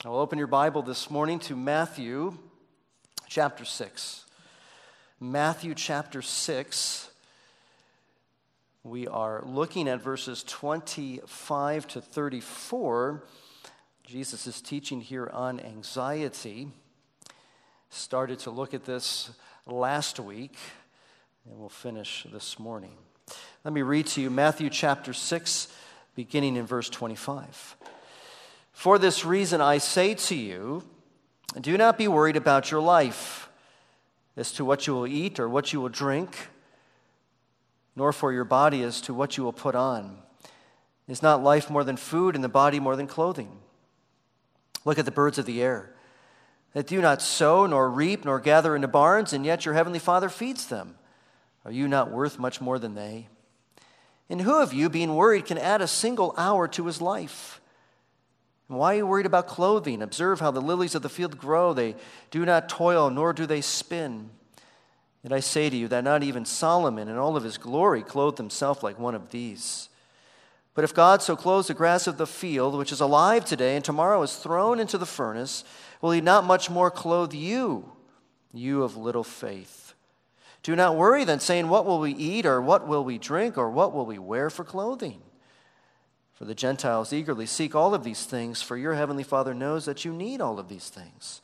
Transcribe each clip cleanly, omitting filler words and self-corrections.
I'll open your Bible this morning to Matthew chapter 6. Matthew chapter 6. We are looking at verses 25 to 34. Jesus is teaching here on anxiety. Started to look at this last week, and we'll finish this morning. Let me read to you Matthew chapter 6, beginning in verse 25. For this reason I say to you, do not be worried about your life, as to what you will eat or what you will drink, nor for your body as to what you will put on. Is not life more than food, and the body more than clothing? Look at the birds of the air, that do not sow, nor reap, nor gather into barns, and yet your heavenly Father feeds them. Are you not worth much more than they? And who of you, being worried, can add a single hour to his life? And why are you worried about clothing? Observe how the lilies of the field grow. They do not toil, nor do they spin. Yet I say to you that not even Solomon in all of his glory clothed himself like one of these. But if God so clothes the grass of the field, which is alive today and tomorrow is thrown into the furnace, will he not much more clothe you, you of little faith? Do not worry then, saying, what will we eat, or what will we drink, or what will we wear for clothing? For the Gentiles eagerly seek all of these things, for your heavenly Father knows that you need all of these things.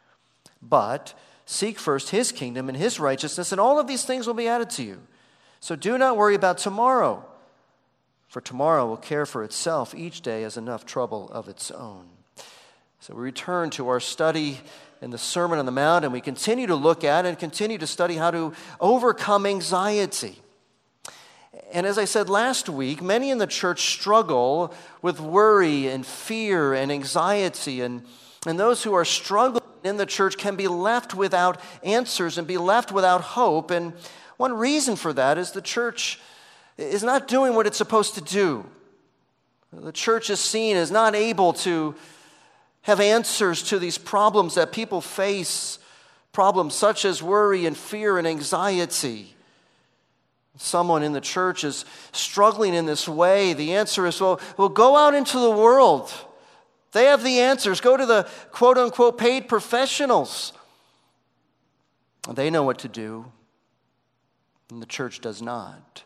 But seek first his kingdom and his righteousness, and all of these things will be added to you. So do not worry about tomorrow, for tomorrow will care for itself. Each day has enough trouble of its own. So we return to our study in the Sermon on the Mount, and we continue to look at and continue to study how to overcome anxiety. And as I said last week, many in the church struggle with worry and fear and anxiety, and those who are struggling in the church can be left without answers and be left without hope. And one reason for that is the church is not doing what it's supposed to do. The church is seen as not able to have answers to these problems that people face, problems such as worry and fear and anxiety. Someone in the church is struggling in this way. The answer is, well, go out into the world. They have the answers. Go to the quote-unquote paid professionals. They know what to do, and the church does not.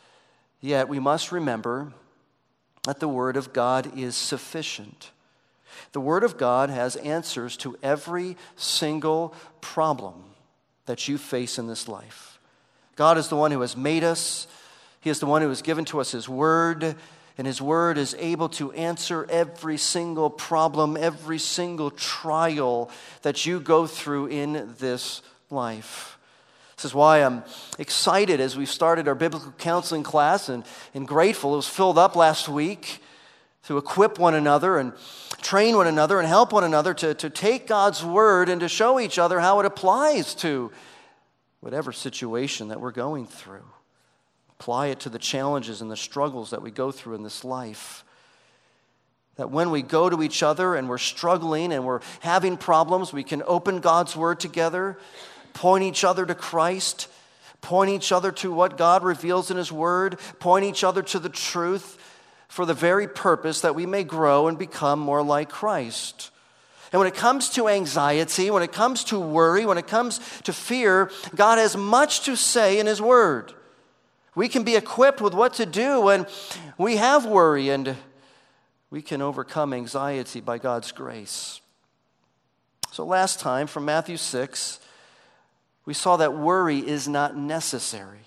Yet we must remember that the Word of God is sufficient. The Word of God has answers to every single problem that you face in this life. God is the one who has made us. He is the one who has given to us His Word, and His Word is able to answer every single problem, every single trial that you go through in this life. This is why I'm excited as we've started our biblical counseling class and grateful. It was filled up last week to equip one another and train one another and help one another to take God's Word and to show each other how it applies to whatever situation that we're going through. Apply it to the challenges and the struggles that we go through in this life. That when we go to each other and we're struggling and we're having problems, we can open God's Word together, point each other to Christ, point each other to what God reveals in His Word, point each other to the truth for the very purpose that we may grow and become more like Christ. And when it comes to anxiety, when it comes to worry, when it comes to fear, God has much to say in His Word. We can be equipped with what to do when we have worry, and we can overcome anxiety by God's grace. So last time from Matthew 6, we saw that worry is not necessary.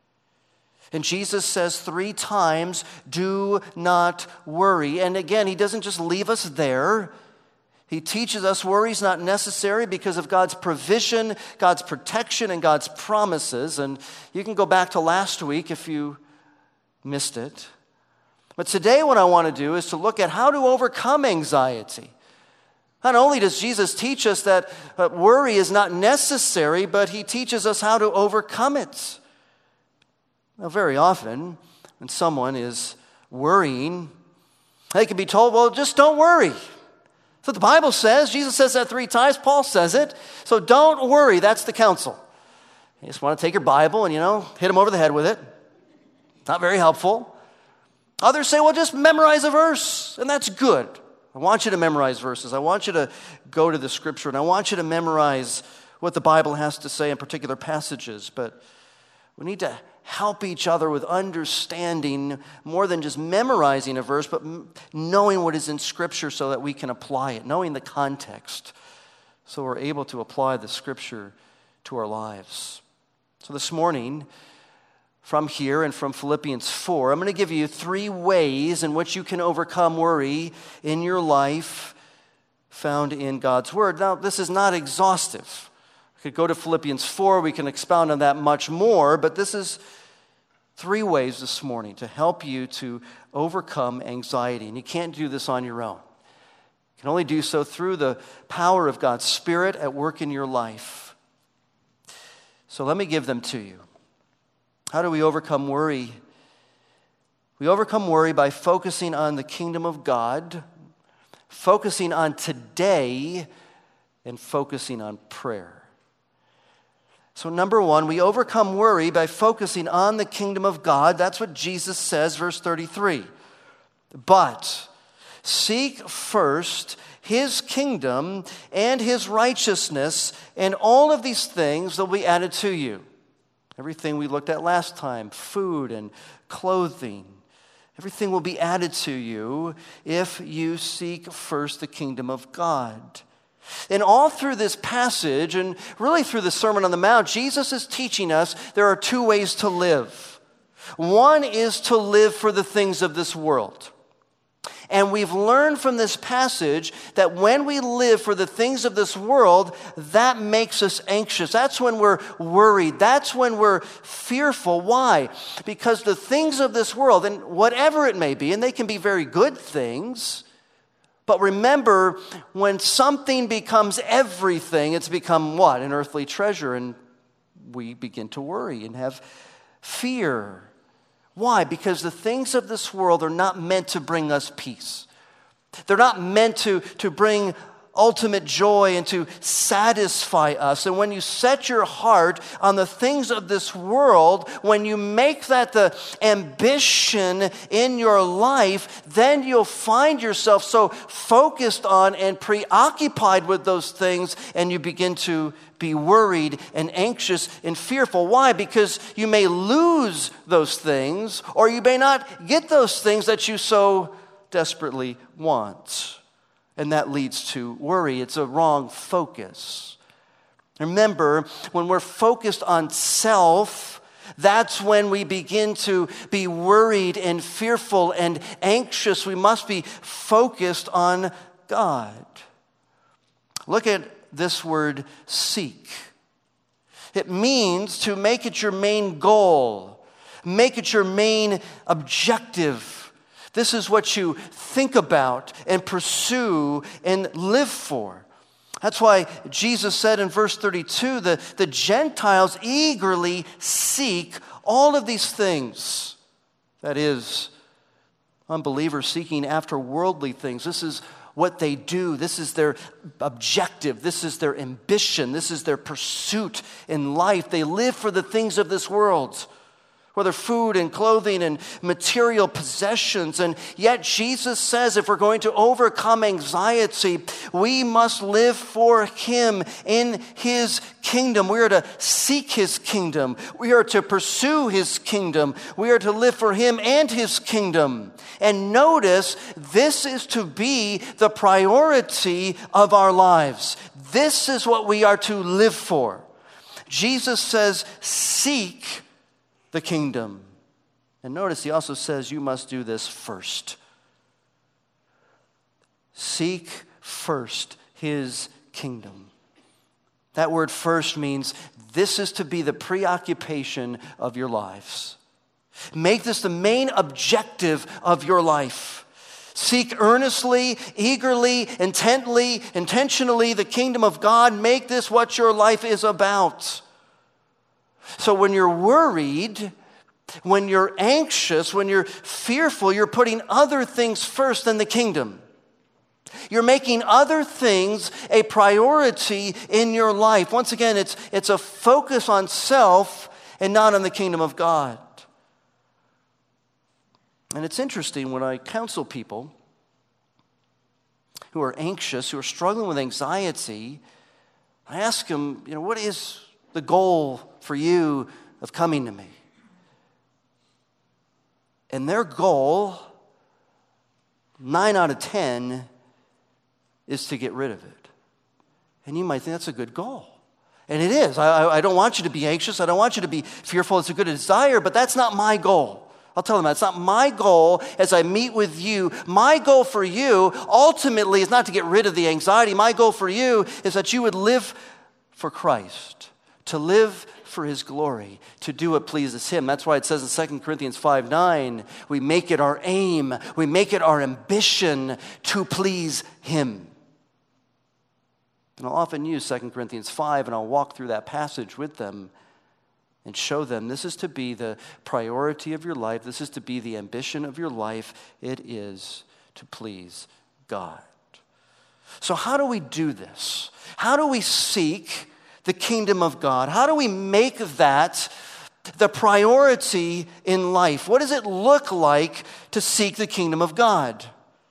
And Jesus says 3 times, do not worry. And again, He doesn't just leave us there. He teaches us worry is not necessary because of God's provision, God's protection, and God's promises. And you can go back to last week if you missed it. But today what I want to do is to look at how to overcome anxiety. Not only does Jesus teach us that worry is not necessary, but He teaches us how to overcome it. Now, very often, when someone is worrying, they can be told, well, just don't worry. That's what the Bible says. Jesus says that 3 times. Paul says it. So don't worry. That's the counsel. You just want to take your Bible and, hit them over the head with it. Not very helpful. Others say, well, just memorize a verse, and that's good. I want you to memorize verses. I want you to go to the Scripture, and I want you to memorize what the Bible has to say in particular passages. But we need to help each other with understanding more than just memorizing a verse, but knowing what is in Scripture so that we can apply it, knowing the context, so we're able to apply the Scripture to our lives. So this morning, from here and from Philippians 4, I'm going to give you 3 ways in which you can overcome worry in your life found in God's Word. Now, this is not exhaustive. We could go to Philippians 4, we can expound on that much more, but this is 3 ways this morning to help you to overcome anxiety. And you can't do this on your own. You can only do so through the power of God's Spirit at work in your life. So let me give them to you. How do we overcome worry? We overcome worry by focusing on the kingdom of God, focusing on today, and focusing on prayer. So number 1, we overcome worry by focusing on the kingdom of God. That's what Jesus says, verse 33. But seek first his kingdom and his righteousness, and all of these things will be added to you. Everything we looked at last time, food and clothing, everything will be added to you if you seek first the kingdom of God. And all through this passage, and really through the Sermon on the Mount, Jesus is teaching us there are 2 ways to live. One is to live for the things of this world. And we've learned from this passage that when we live for the things of this world, that makes us anxious. That's when we're worried. That's when we're fearful. Why? Because the things of this world, and whatever it may be, and they can be very good things, but remember, when something becomes everything, it's become what? An earthly treasure, and we begin to worry and have fear. Why? Because the things of this world are not meant to bring us peace. They're not meant to bring ultimate joy and to satisfy us. And when you set your heart on the things of this world, when you make that the ambition in your life, then you'll find yourself so focused on and preoccupied with those things, and you begin to be worried and anxious and fearful. Why? Because you may lose those things, or you may not get those things that you so desperately want. And that leads to worry. It's a wrong focus. Remember, when we're focused on self, that's when we begin to be worried and fearful and anxious. We must be focused on God. Look at this word, seek. It means to make it your main goal, make it your main objective. This is what you think about and pursue and live for. That's why Jesus said in verse 32, the Gentiles eagerly seek all of these things. That is, unbelievers seeking after worldly things. This is what they do. This is their objective. This is their ambition. This is their pursuit in life. They live for the things of this world, whether food and clothing and material possessions. And yet Jesus says if we're going to overcome anxiety, we must live for him in his kingdom. We are to seek his kingdom. We are to pursue his kingdom. We are to live for him and his kingdom. And notice, this is to be the priority of our lives. This is what we are to live for. Jesus says, seek the kingdom. And notice he also says you must do this first. Seek first his kingdom. That word first means this is to be the preoccupation of your lives. Make this the main objective of your life. Seek earnestly, eagerly, intently, intentionally the kingdom of God. Make this what your life is about. So when you're worried, when you're anxious, when you're fearful, you're putting other things first than the kingdom. You're making other things a priority in your life. Once again, it's a focus on self and not on the kingdom of God. And it's interesting when I counsel people, who are anxious, who are struggling with anxiety, I ask them, what is the goal for you of coming to me? And their goal, 9 out of 10, is to get rid of it. And you might think that's a good goal. And it is. I don't want you to be anxious. I don't want you to be fearful. It's a good desire, but that's not my goal. I'll tell them that. It's not my goal as I meet with you. My goal for you ultimately is not to get rid of the anxiety. My goal for you is that you would live for Christ, to live for his glory, to do what pleases him. That's why it says in 2 Corinthians 5:9, we make it our aim, we make it our ambition to please him. And I'll often use 2 Corinthians 5, and I'll walk through that passage with them and show them this is to be the priority of your life. This is to be the ambition of your life. It is to please God. So how do we do this? How do we seek the kingdom of God? How do we make that the priority in life? What does it look like to seek the kingdom of God?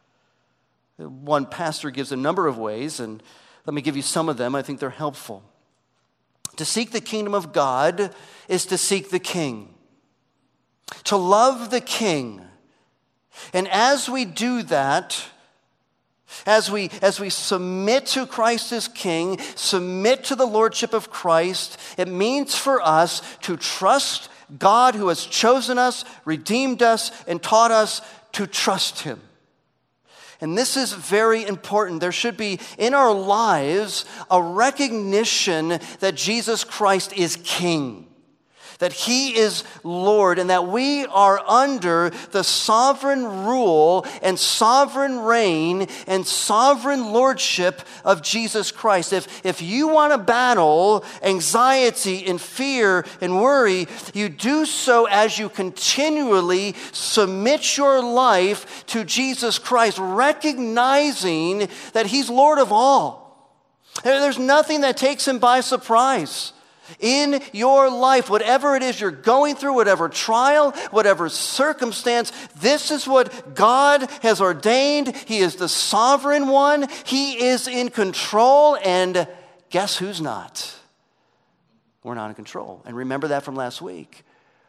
One pastor gives a number of ways, and let me give you some of them. I think they're helpful. To seek the kingdom of God is to seek the King, to love the King. And as we do that, as we submit to Christ as King, submit to the lordship of Christ, it means for us to trust God who has chosen us, redeemed us, and taught us to trust him. And this is very important. There should be in our lives a recognition that Jesus Christ is King, that he is Lord, and that we are under the sovereign rule and sovereign reign and sovereign lordship of Jesus Christ. If you want to battle anxiety and fear and worry, you do so as you continually submit your life to Jesus Christ, recognizing that he's Lord of all. There's nothing that takes him by surprise. In your life, whatever it is you're going through, whatever trial, whatever circumstance, this is what God has ordained. He is the sovereign one. He is in control, and guess who's not? We're not in control. And remember that from last week.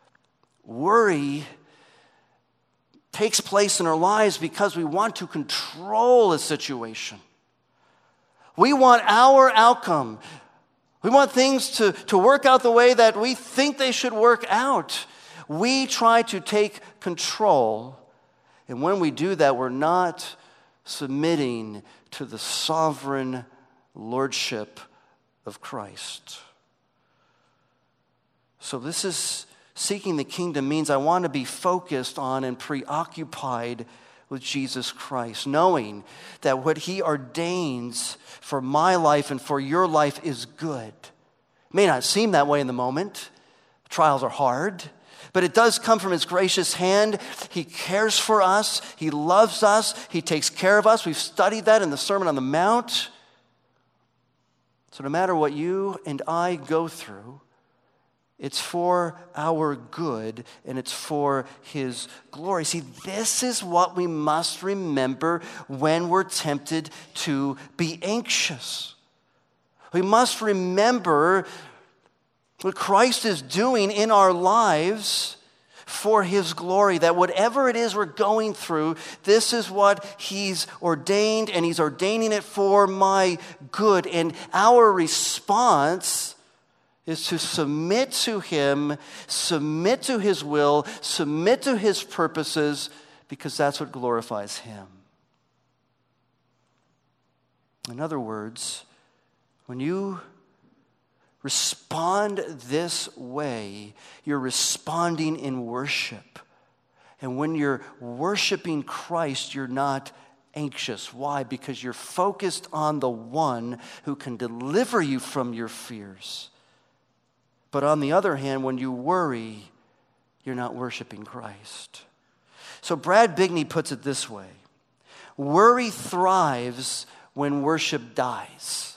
Worry takes place in our lives because we want to control a situation. We want our outcome. We want things to work out the way that we think they should work out. We try to take control. And when we do that, we're not submitting to the sovereign lordship of Christ. So this is seeking the kingdom means I want to be focused on and preoccupied with Jesus Christ, knowing that what he ordains for my life and for your life is good. It may not seem that way in the moment. Trials are hard, but it does come from his gracious hand. He cares for us. He loves us. He takes care of us. We've studied that in the Sermon on the Mount. So no matter what you and I go through, it's for our good, and it's for his glory. See, this is what we must remember when we're tempted to be anxious. We must remember what Christ is doing in our lives for his glory, that whatever it is we're going through, this is what he's ordained, and he's ordaining it for my good. And our response is to submit to him, submit to his will, submit to his purposes, because that's what glorifies him. In other words, when you respond this way, you're responding in worship. And when you're worshiping Christ, you're not anxious. Why? Because you're focused on the one who can deliver you from your fears. But on the other hand, when you worry, you're not worshiping Christ. So Brad Bigney puts it this way: worry thrives when worship dies.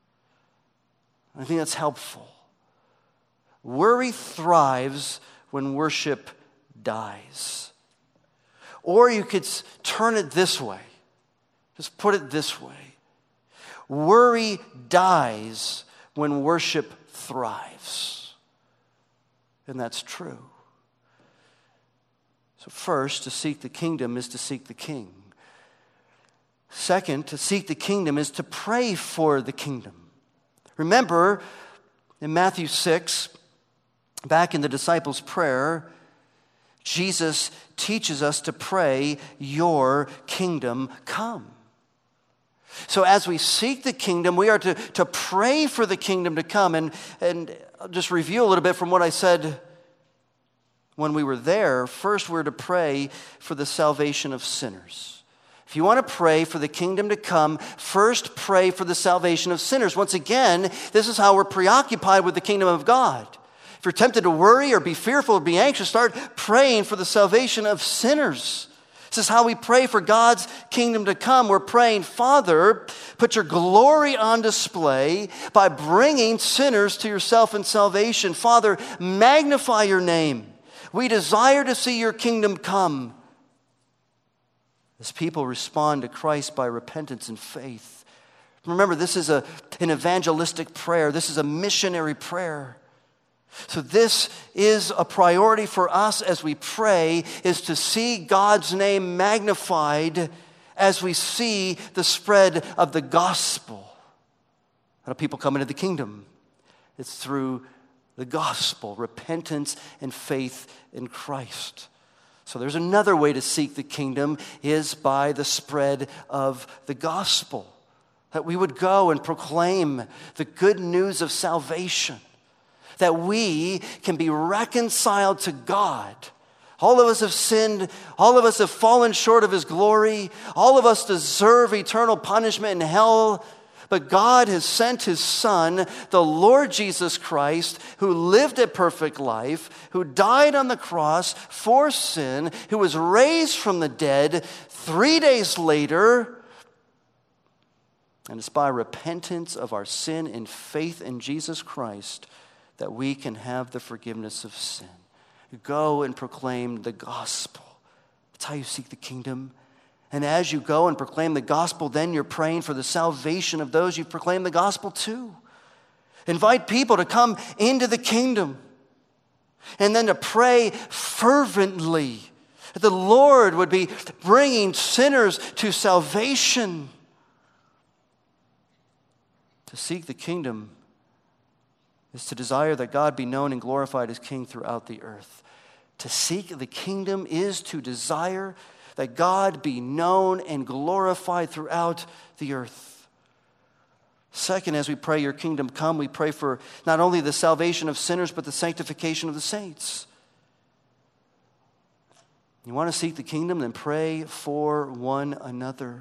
I think that's helpful. Worry thrives when worship dies. Or you could turn it this way. Just put it this way. Worry dies when worship thrives. And that's true. So first, to seek the kingdom is to seek the king. Second, to seek the kingdom is to pray for the kingdom. Remember, in Matthew 6, back in the disciples' prayer, Jesus teaches us to pray, "Your kingdom come." So as we seek the kingdom, we are to pray for the kingdom to come. And I'll just review a little bit from what I said when we were there. First, we're to pray for the salvation of sinners. If you want to pray for the kingdom to come, first pray for the salvation of sinners. Once again, this is how we're preoccupied with the kingdom of God. If you're tempted to worry or be fearful or be anxious, start praying for the salvation of sinners. This is how we pray for God's kingdom to come. We're praying, "Father, put your glory on display by bringing sinners to yourself in salvation. Father, magnify your name. We desire to see your kingdom come." As people respond to Christ by repentance and faith. Remember, this is an evangelistic prayer. This is a missionary prayer. So this is a priority for us as we pray, is to see God's name magnified as we see the spread of the gospel. How do people come into the kingdom? It's through the gospel, repentance and faith in Christ. So there's another way to seek the kingdom, is by the spread of the gospel. That we would go and proclaim the good news of salvation. That we can be reconciled to God. All of us have sinned. All of us have fallen short of His glory. All of us deserve eternal punishment in hell. But God has sent His Son, the Lord Jesus Christ, who lived a perfect life, who died on the cross for sin, who was raised from the dead 3 days later. And it's by repentance of our sin and faith in Jesus Christ that we can have the forgiveness of sin. Go and proclaim the gospel. That's how you seek the kingdom. And as you go and proclaim the gospel, then you're praying for the salvation of those you've proclaimed the gospel to. Invite people to come into the kingdom. And then to pray fervently that the Lord would be bringing sinners to salvation. To seek the kingdom is to desire that God be known and glorified as King throughout the earth. To seek the kingdom is to desire that God be known and glorified throughout the earth. Second, as we pray, "Your kingdom come," we pray for not only the salvation of sinners, but the sanctification of the saints. You want to seek the kingdom, then pray for one another.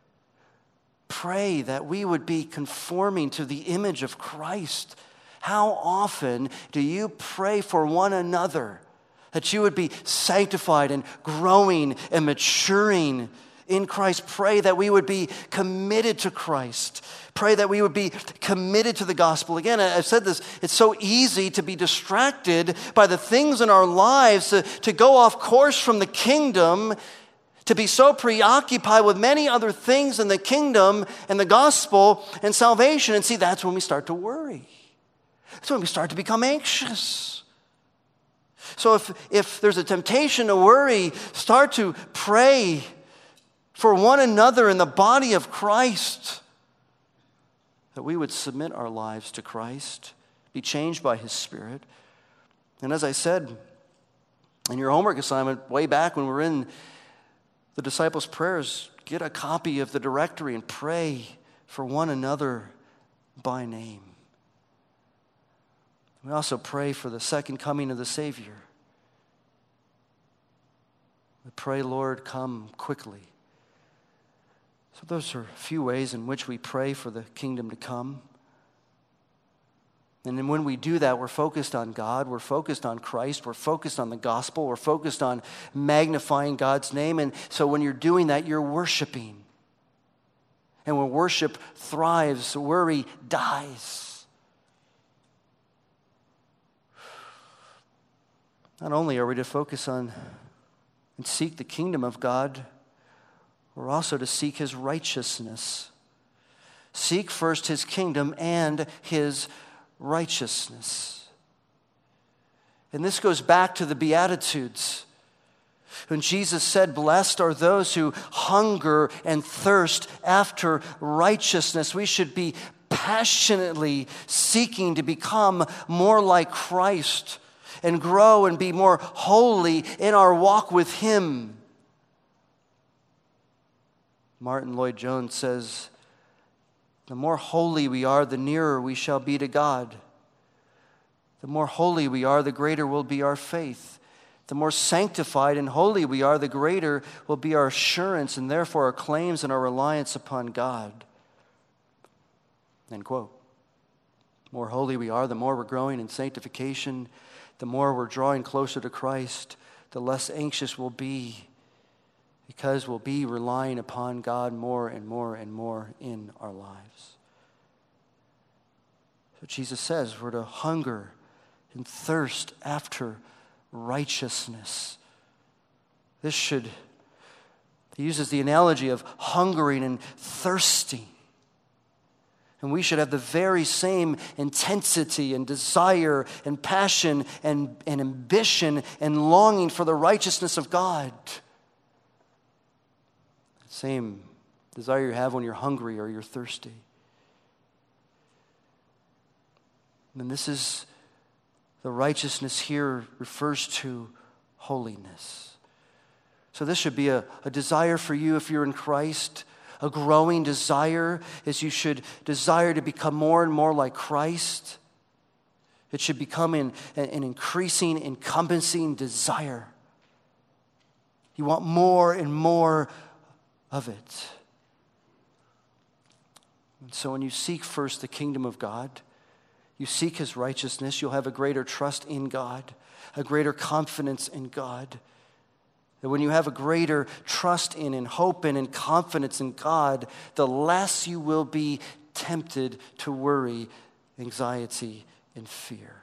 Pray that we would be conforming to the image of Christ. How often do you pray for one another? That you would be sanctified and growing and maturing in Christ. Pray that we would be committed to Christ. Pray that we would be committed to the gospel. Again, I've said this, it's so easy to be distracted by the things in our lives, to go off course from the kingdom, to be so preoccupied with many other things in the kingdom and the gospel and salvation. And see, that's when we start to worry. That's when we start to become anxious. So if there's a temptation to worry, start to pray for one another in the body of Christ, that we would submit our lives to Christ, be changed by His Spirit. And as I said in your homework assignment way back when we were in the disciples' prayers, get a copy of the directory and pray for one another by name. We also pray for the second coming of the Savior. We pray, "Lord, come quickly." So those are a few ways in which we pray for the kingdom to come. And then when we do that, we're focused on God, we're focused on Christ, we're focused on the gospel, we're focused on magnifying God's name. And so when you're doing that, you're worshiping. And when worship thrives, worry dies. Not only are we to focus on and seek the kingdom of God, we're also to seek his righteousness. Seek first his kingdom and his righteousness. And this goes back to the Beatitudes. When Jesus said, "Blessed are those who hunger and thirst after righteousness," we should be passionately seeking to become more like Christ and grow and be more holy in our walk with him. Martin Lloyd-Jones says, "The more holy we are, the nearer we shall be to God. The more holy we are, the greater will be our faith. The more sanctified and holy we are, the greater will be our assurance and therefore our claims and our reliance upon God." End quote. The more holy we are, the more we're growing in sanctification, the more we're drawing closer to Christ, the less anxious we'll be, because we'll be relying upon God more and more and more in our lives. So Jesus says we're to hunger and thirst after righteousness. He uses the analogy of hungering and thirsting. And we should have the very same intensity and desire and passion and ambition and longing for the righteousness of God. Same desire you have when you're hungry or you're thirsty. And this is, the righteousness here refers to holiness. So this should be a desire for you if you're in Christ. A growing desire is you should desire to become more and more like Christ. It should become an increasing, encompassing desire. You want more and more of it. And so when you seek first the kingdom of God, you seek his righteousness, you'll have a greater trust in God, a greater confidence in God. And when you have a greater trust in and hope in and confidence in God, the less you will be tempted to worry, anxiety, and fear.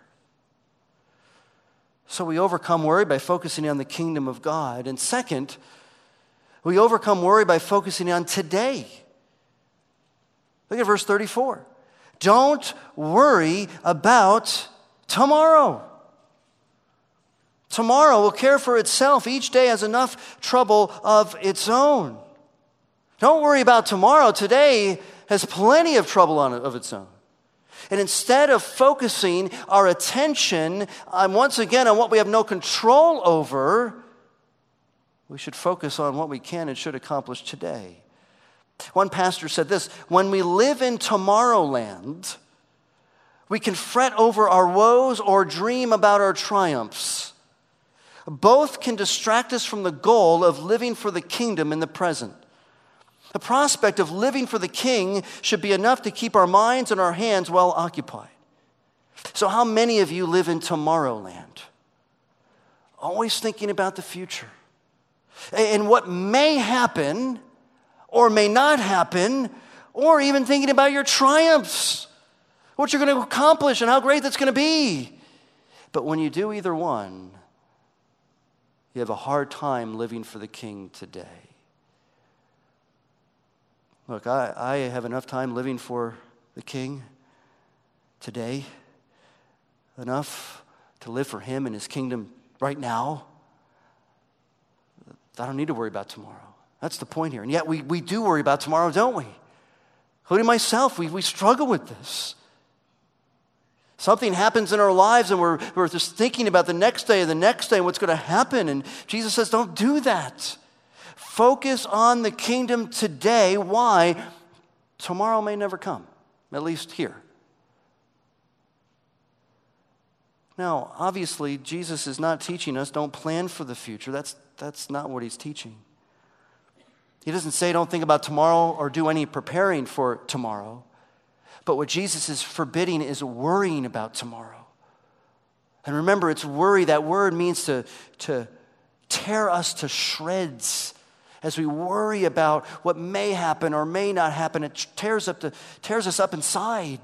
So we overcome worry by focusing on the kingdom of God. And second, we overcome worry by focusing on today. Look at verse 34. Don't worry about tomorrow. Tomorrow will care for itself. Each day has enough trouble of its own. Don't worry about tomorrow. Today has plenty of trouble of its own. And instead of focusing our attention once again on what we have no control over, we should focus on what we can and should accomplish today. One pastor said this: when we live in Tomorrowland, we can fret over our woes or dream about our triumphs. Both can distract us from the goal of living for the kingdom in the present. The prospect of living for the King should be enough to keep our minds and our hands well occupied. So how many of you live in Tomorrowland? Always thinking about the future and what may happen or may not happen, or even thinking about your triumphs, what you're going to accomplish and how great that's going to be. But when you do either one, you have a hard time living for the King today. Look, I have enough time living for the King today, enough to live for him and his kingdom right now. I don't need to worry about tomorrow. That's the point here. And yet we do worry about tomorrow, don't we? Including myself, we struggle with this. Something happens in our lives and we're just thinking about the next day and what's going to happen. And Jesus says, don't do that. Focus on the kingdom today. Why? Tomorrow may never come, at least here. Now, obviously, Jesus is not teaching us don't plan for the future. That's not what he's teaching. He doesn't say don't think about tomorrow or do any preparing for tomorrow. But what Jesus is forbidding is worrying about tomorrow. And remember, it's worry. That word means to tear us to shreds. As we worry about what may happen or may not happen, it tears us up inside.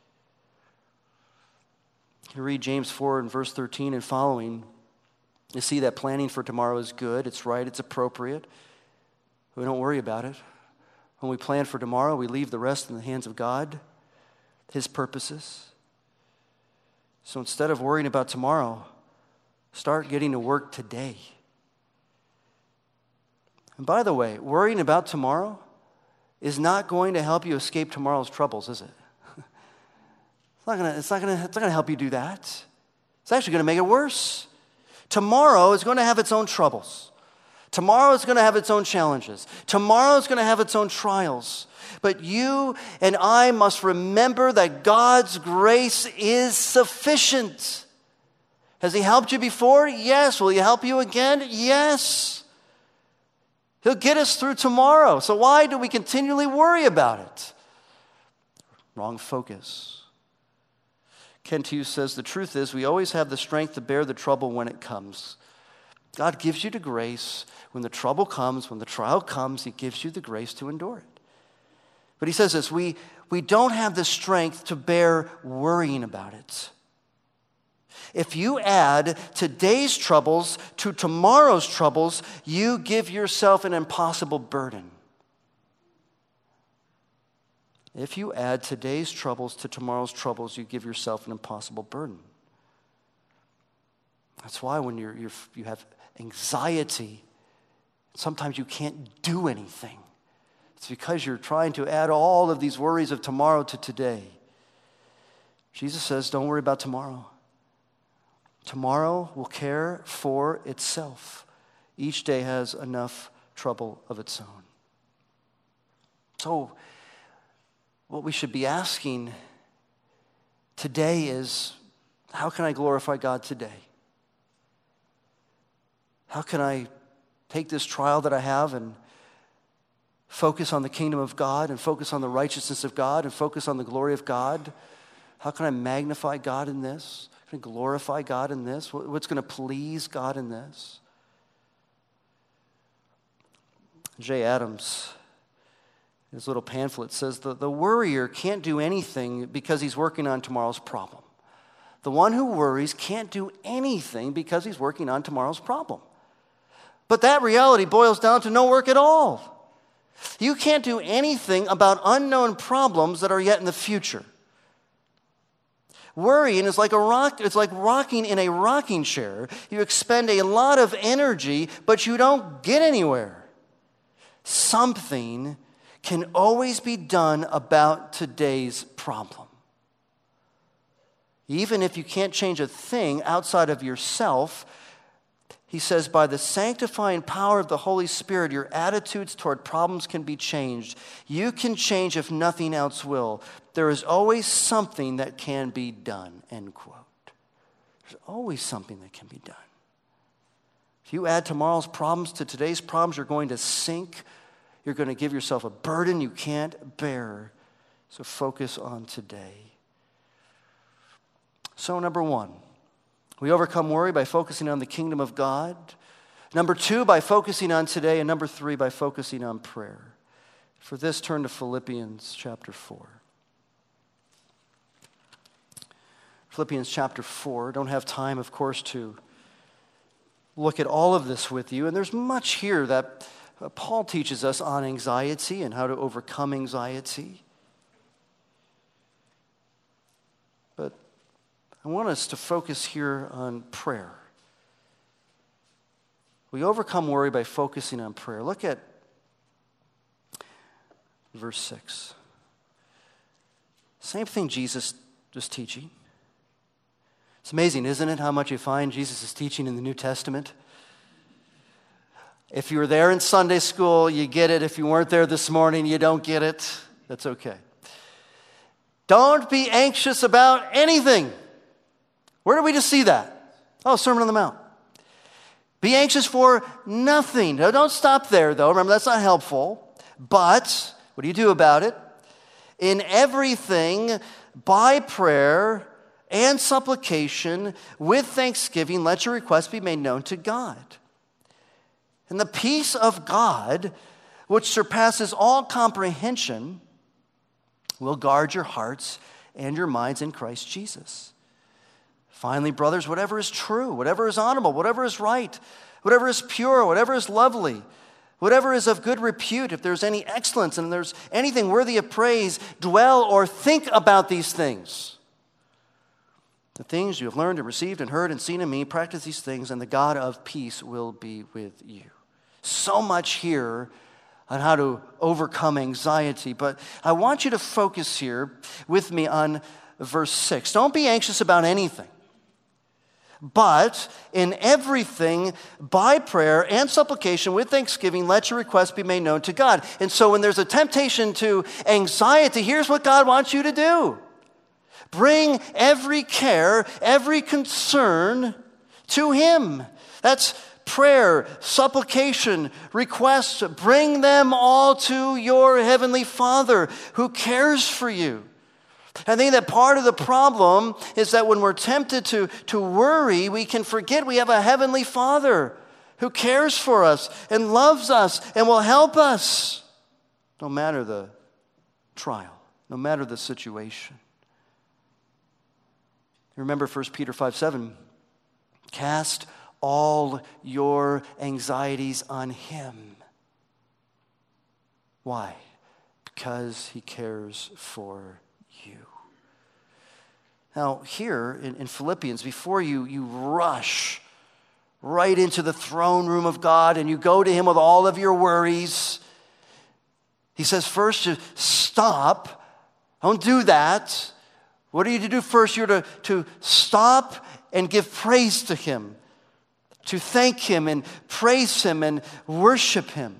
You read James 4 and verse 13 and following, you see that planning for tomorrow is good, it's right, it's appropriate. We don't worry about it. When we plan for tomorrow, we leave the rest in the hands of God, His purposes. So instead of worrying about tomorrow, start getting to work today. And by the way, worrying about tomorrow is not going to help you escape tomorrow's troubles, is it? It's not going to help you do that. It's actually going to make it worse. Tomorrow is going to have its own troubles. Tomorrow is going to have its own challenges. Tomorrow is going to have its own trials. But you and I must remember that God's grace is sufficient. Has He helped you before? Yes. Will He help you again? Yes. He'll get us through tomorrow. So why do we continually worry about it? Wrong focus. Kent Hughes says, the truth is we always have the strength to bear the trouble when it comes. God gives you the grace. When the trouble comes, when the trial comes, He gives you the grace to endure it. But he says this, we don't have the strength to bear worrying about it. If you add today's troubles to tomorrow's troubles, you give yourself an impossible burden. If you add today's troubles to tomorrow's troubles, you give yourself an impossible burden. That's why when you have anxiety, sometimes you can't do anything. It's because you're trying to add all of these worries of tomorrow to today. Jesus says, don't worry about tomorrow. Tomorrow will care for itself. Each day has enough trouble of its own. So, what we should be asking today is, how can I glorify God today? How can I take this trial that I have and focus on the kingdom of God and focus on the righteousness of God and focus on the glory of God? How can I magnify God in this? How can I glorify God in this? What's going to please God in this? Jay Adams, his little pamphlet says, the worrier can't do anything because he's working on tomorrow's problem. The one who worries can't do anything because he's working on tomorrow's problem. But that reality boils down to no work at all. You can't do anything about unknown problems that are yet in the future. Worrying is like it's like rocking in a rocking chair. You expend a lot of energy, but you don't get anywhere. Something can always be done about today's problem. Even if you can't change a thing outside of yourself, he says, by the sanctifying power of the Holy Spirit, your attitudes toward problems can be changed. You can change if nothing else will. There is always something that can be done, end quote. There's always something that can be done. If you add tomorrow's problems to today's problems, you're going to sink. You're going to give yourself a burden you can't bear. So focus on today. So number one, we overcome worry by focusing on the kingdom of God. Number two, by focusing on today. And number three, by focusing on prayer. For this, turn to Philippians chapter 4. Philippians chapter 4. Don't have time, of course, to look at all of this with you. And there's much here that Paul teaches us on anxiety and how to overcome anxiety. But I want us to focus here on prayer. We overcome worry by focusing on prayer. Look at verse 6. Same thing Jesus was teaching. It's amazing, isn't it, how much you find Jesus is teaching in the New Testament? If you were there in Sunday school, you get it. If you weren't there this morning, you don't get it. That's okay. Don't be anxious about anything. Where did we just see that? Oh, Sermon on the Mount. Be anxious for nothing. Now, don't stop there, though. Remember, that's not helpful. But what do you do about it? In everything, by prayer and supplication, with thanksgiving, let your requests be made known to God. And the peace of God, which surpasses all comprehension, will guard your hearts and your minds in Christ Jesus. Finally, brothers, whatever is true, whatever is honorable, whatever is right, whatever is pure, whatever is lovely, Whatever is of good repute, if there's any excellence and there's anything worthy of praise, dwell or think about these things. The things you have learned and received and heard and seen in me, practice these things, and the God of peace will be with you. So much here on how to overcome anxiety, but I want you to focus here with me on verse 6. Don't be anxious about anything, but in everything, by prayer and supplication with thanksgiving, let your requests be made known to God. And so when there's a temptation to anxiety, here's what God wants you to do. Bring every care, every concern to Him. That's prayer, supplication, requests. Bring them all to your Heavenly Father who cares for you. I think that part of the problem is that when we're tempted to worry, we can forget we have a Heavenly Father who cares for us and loves us and will help us, no matter the trial, no matter the situation. Remember 1 Peter 5:7, cast all your anxieties on Him. Why? Because He cares for you. Now, here in Philippians, before you rush right into the throne room of God and you go to Him with all of your worries, he says first to stop. Don't do that. What are you to do first? You're to stop and give praise to Him, to thank Him and praise Him and worship Him.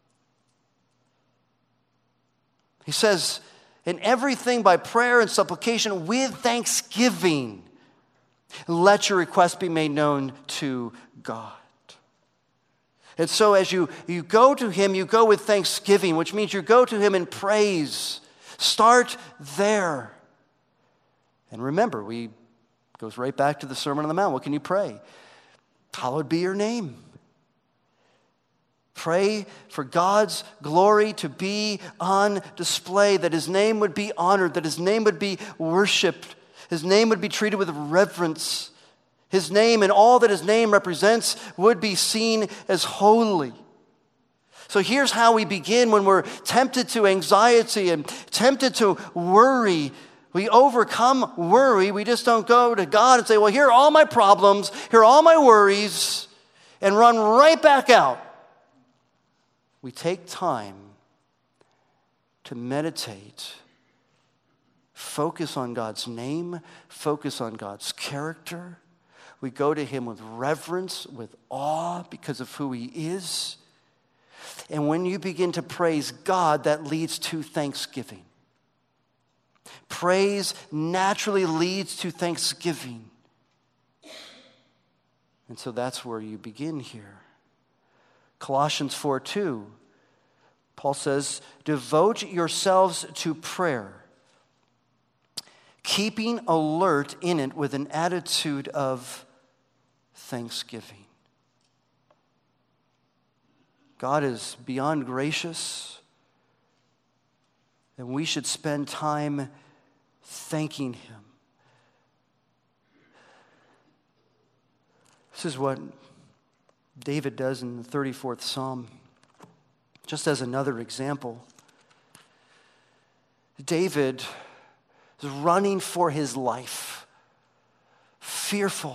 He says, in everything by prayer and supplication with thanksgiving, let your requests be made known to God. And so as you go to Him, you go with thanksgiving, which means you go to Him in praise. Start there. And remember, goes right back to the Sermon on the Mount. What can you pray? Hallowed be your name. Pray for God's glory to be on display, that His name would be honored, that His name would be worshiped, His name would be treated with reverence. His name and all that His name represents would be seen as holy. So here's how we begin when we're tempted to anxiety and tempted to worry. We overcome worry. We just don't go to God and say, well, here are all my problems, here are all my worries, and run right back out. We take time to meditate, focus on God's name, focus on God's character. We go to Him with reverence, with awe because of who He is. And when you begin to praise God, that leads to thanksgiving. Praise naturally leads to thanksgiving. And so that's where you begin here. Colossians 4:2, Paul says, devote yourselves to prayer, keeping alert in it with an attitude of thanksgiving. God is beyond gracious, and we should spend time thanking Him. This is what David does in the 34th Psalm. Just as another example, David is running for his life, fearful,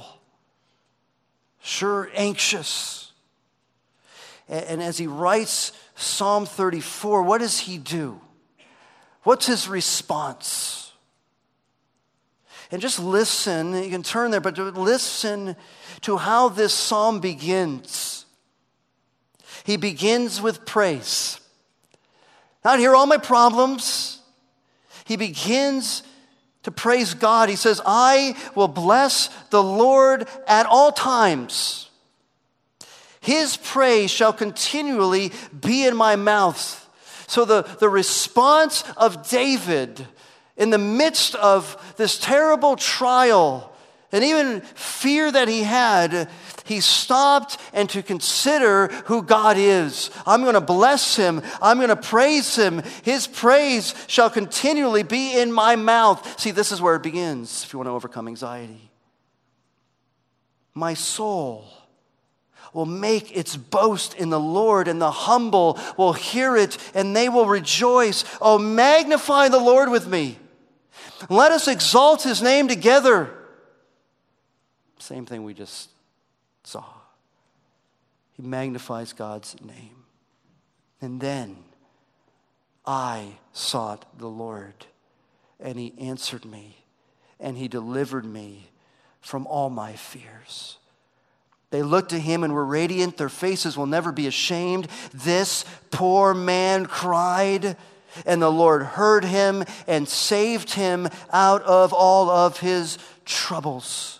sure anxious. And as he writes Psalm 34, what does he do? What's his response? And just listen, you can turn there, but listen to how this psalm begins. He begins with praise. Not here are all my problems. He begins to praise God. He says, I will bless the Lord at all times. His praise shall continually be in my mouth. So the response of David in the midst of this terrible trial and even fear that he had, he stopped and to consider who God is. I'm going to bless Him. I'm going to praise Him. His praise shall continually be in my mouth. See, this is where it begins if you want to overcome anxiety. My soul, will make its boast in the Lord, and the humble will hear it, and they will rejoice. Oh, magnify the Lord with me. Let us exalt his name together. Same thing we just saw. He magnifies God's name. And then I sought the Lord, and he answered me, and he delivered me from all my fears. They looked to him and were radiant. Their faces will never be ashamed. This poor man cried, and the Lord heard him and saved him out of all of his troubles.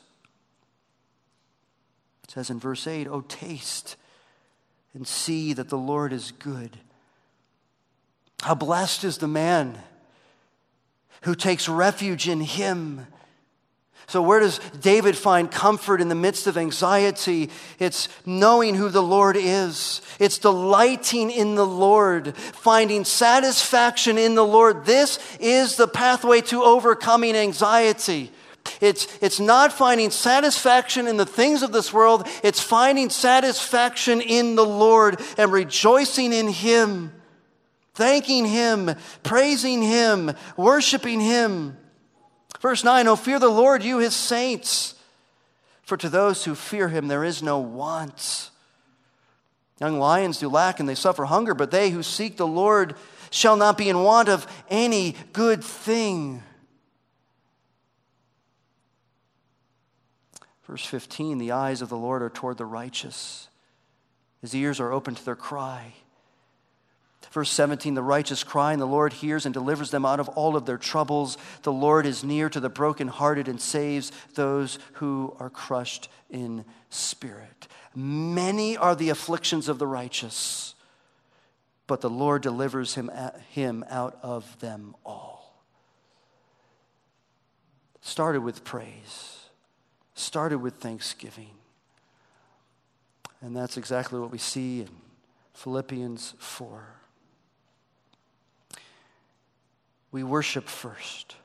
It says in verse 8, "Oh, taste and see that the Lord is good. How blessed is the man who takes refuge in him." So where does David find comfort in the midst of anxiety? It's knowing who the Lord is. It's delighting in the Lord, finding satisfaction in the Lord. This is the pathway to overcoming anxiety. It's not finding satisfaction in the things of this world. It's finding satisfaction in the Lord and rejoicing in him, thanking him, praising him, worshiping him. Verse 9, "Oh, fear the Lord, you his saints, for to those who fear him there is no want. Young lions do lack and they suffer hunger, but they who seek the Lord shall not be in want of any good thing." Verse 15, "The eyes of the Lord are toward the righteous. His ears are open to their cry." Verse 17, "The righteous cry, and the Lord hears and delivers them out of all of their troubles. The Lord is near to the brokenhearted and saves those who are crushed in spirit." Many are the afflictions of the righteous, but the Lord delivers him out of them all. Started with praise, started with thanksgiving. And that's exactly what we see in Philippians 4. We worship first.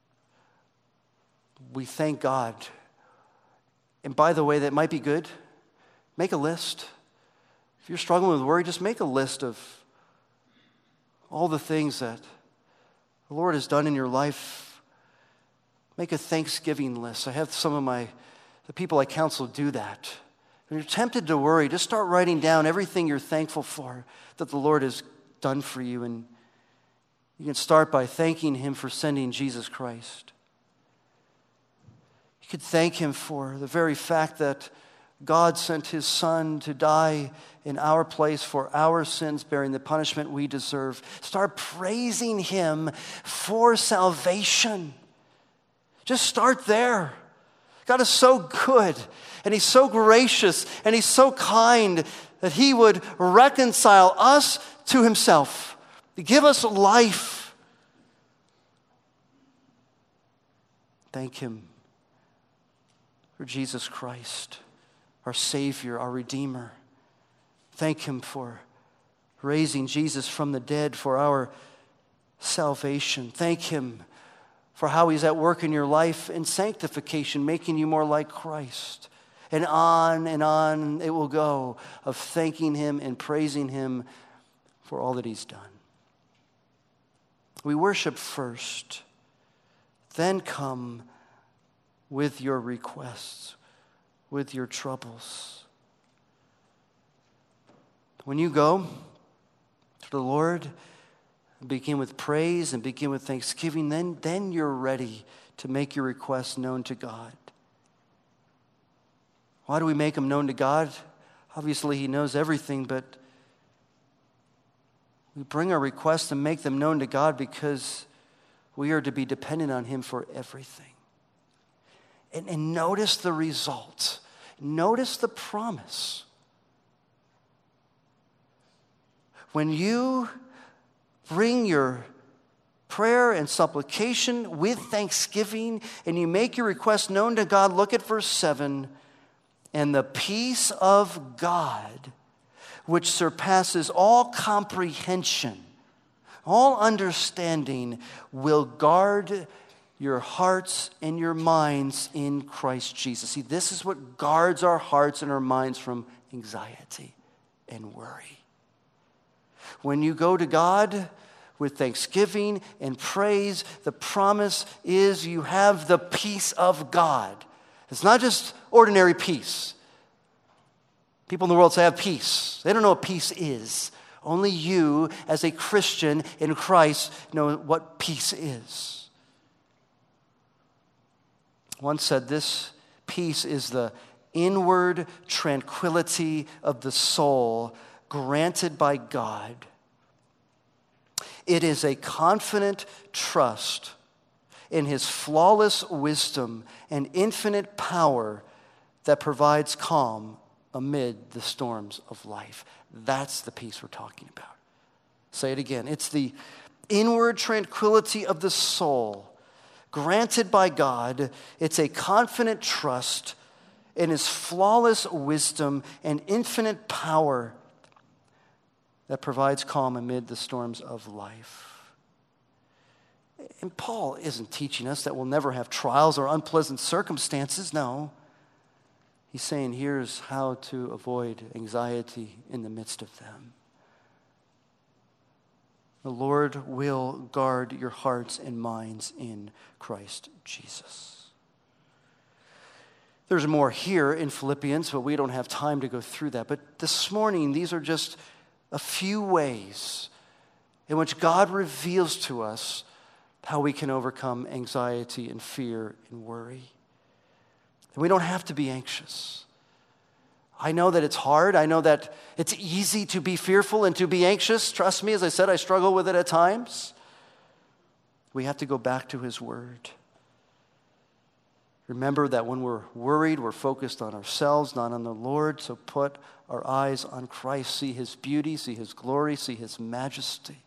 We thank God. And by the way, that might be good. Make a list. If you're struggling with worry, just make a list of all the things that the Lord has done in your life. Make a Thanksgiving list. I have some of the people I counsel do that. When you're tempted to worry, just start writing down everything you're thankful for that the Lord has done for you. And you can start by thanking him for sending Jesus Christ. You could thank him for the very fact that God sent his son to die in our place for our sins, bearing the punishment we deserve. Start praising him for salvation. Just start there. God is so good, and he's so gracious, and he's so kind that he would reconcile us to himself. Give us life. Thank him for Jesus Christ, our Savior, our Redeemer. Thank him for raising Jesus from the dead for our salvation. Thank him for how he's at work in your life in sanctification, making you more like Christ. And on it will go of thanking him and praising him for all that he's done. We worship first, then come with your requests, with your troubles. When you go to the Lord, begin with praise and begin with thanksgiving, then you're ready to make your requests known to God. Why do we make them known to God? Obviously, he knows everything, but we bring our requests and make them known to God because we are to be dependent on him for everything. And notice the result. Notice the promise. When you bring your prayer and supplication with thanksgiving and you make your request known to God, look at verse 7. "And the peace of God, which surpasses all comprehension, all understanding, will guard your hearts and your minds in Christ Jesus." See, this is what guards our hearts and our minds from anxiety and worry. When you go to God with thanksgiving and praise, the promise is you have the peace of God. It's not just ordinary peace. People in the world say, I have peace. They don't know what peace is. Only you, as a Christian in Christ, know what peace is. One said this peace is the inward tranquility of the soul granted by God. It is a confident trust in His flawless wisdom and infinite power that provides calm amid the storms of life. That's the peace we're talking about. Say it again. It's the inward tranquility of the soul granted by God. It's a confident trust in His flawless wisdom and infinite power that provides calm amid the storms of life. And Paul isn't teaching us that we'll never have trials or unpleasant circumstances. No. He's saying here's how to avoid anxiety in the midst of them. The Lord will guard your hearts and minds in Christ Jesus. There's more here in Philippians, but we don't have time to go through that. But this morning, these are just a few ways in which God reveals to us how we can overcome anxiety and fear and worry. And we don't have to be anxious. I know that it's hard. I know that it's easy to be fearful and to be anxious. Trust me, as I said, I struggle with it at times. We have to go back to His Word. Remember that when we're worried, we're focused on ourselves, not on the Lord. So put our eyes on Christ. See His beauty, see His glory, see His majesty.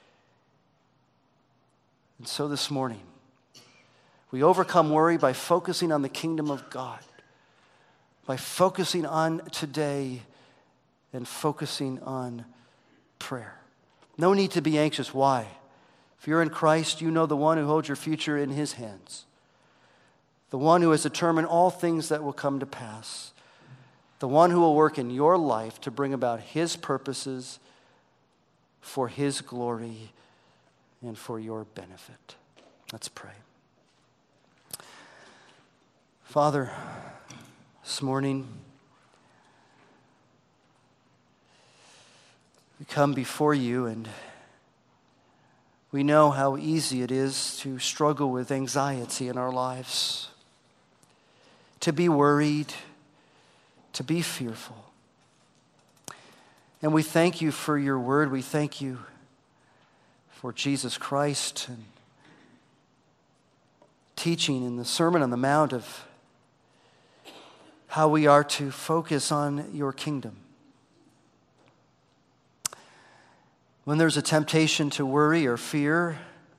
And so this morning, we overcome worry by focusing on the kingdom of God, by focusing on today and focusing on prayer. No need to be anxious. Why? If you're in Christ, you know the one who holds your future in His hands. The one who has determined all things that will come to pass. The one who will work in your life to bring about His purposes for His glory and for your benefit. Let's pray. Father, this morning, we come before You and we know how easy it is to struggle with anxiety in our lives, to be worried, to be fearful. And we thank You for Your word. We thank You for Jesus Christ and teaching in the Sermon on the Mount of how we are to focus on Your kingdom. When there's a temptation to worry or fear,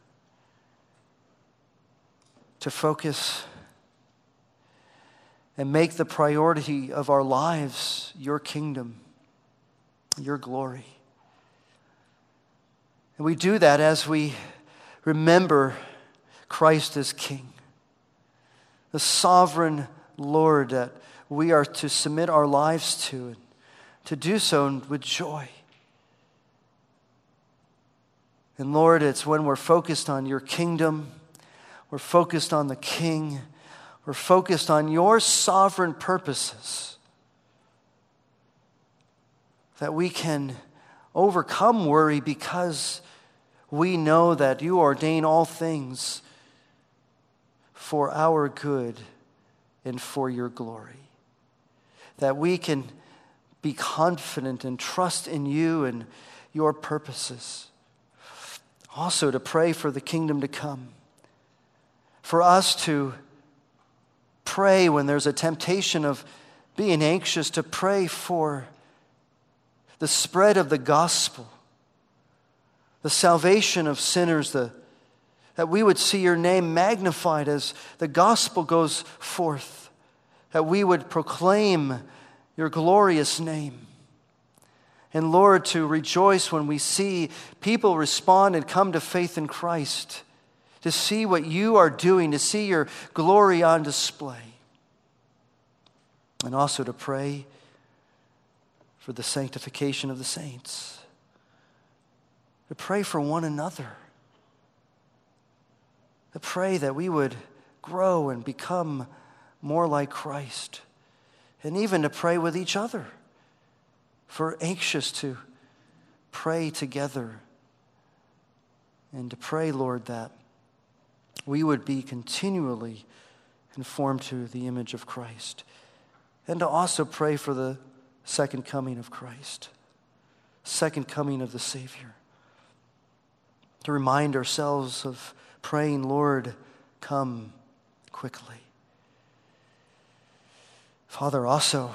to focus and make the priority of our lives Your kingdom, Your glory. And we do that as we remember Christ as King, the sovereign Lord that we are to submit our lives to, and to do so with joy. And Lord, it's when we're focused on Your kingdom, we're focused on the King, we're focused on Your sovereign purposes, that we can overcome worry because we know that You ordain all things for our good and for Your glory. That we can be confident and trust in You and Your purposes. Also to pray for the kingdom to come. For us to pray when there's a temptation of being anxious, to pray for the spread of the gospel, the salvation of sinners, that we would see Your name magnified as the gospel goes forth, that we would proclaim Your glorious name. And Lord, to rejoice when we see people respond and come to faith in Christ, to see what You are doing, to see Your glory on display. And also to pray for the sanctification of the saints, to pray for one another, to pray that we would grow and become more like Christ, and even to pray with each other. For anxious to pray together and to pray, Lord, that we would be continually conformed to the image of Christ, and to also pray for the second coming of Christ, second coming of the Savior. To remind ourselves of praying, Lord, come quickly. Father, also,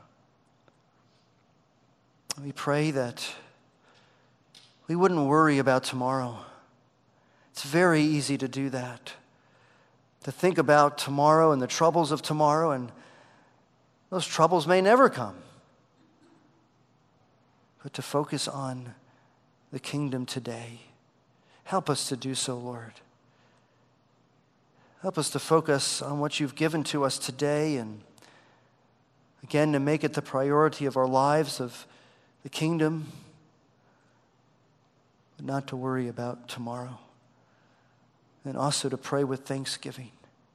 we pray that we wouldn't worry about tomorrow. It's very easy to do that, to think about tomorrow and the troubles of tomorrow, and those troubles may never come. But to focus on the kingdom today. Help us to do so, Lord. Help us to focus on what you've given to us today, and again, to make it the priority of our lives, of the kingdom, but not to worry about tomorrow. And also to pray with thanksgiving.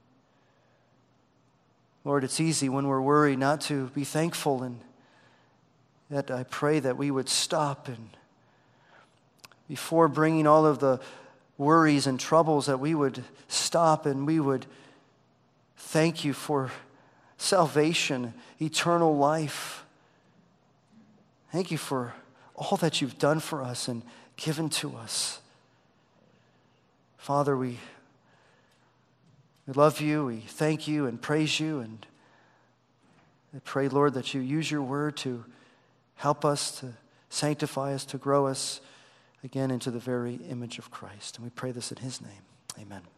Lord, it's easy when we're worried not to be thankful, and yet I pray that we would stop, and before bringing all of the worries and troubles, that we would stop and we would thank you for salvation, eternal life. Thank you for all that you've done for us and given to us. Father, we love you, we thank you and praise you, and I pray, Lord, that you use your word to help us, to sanctify us, to grow us again into the very image of Christ. And we pray this in his name. Amen.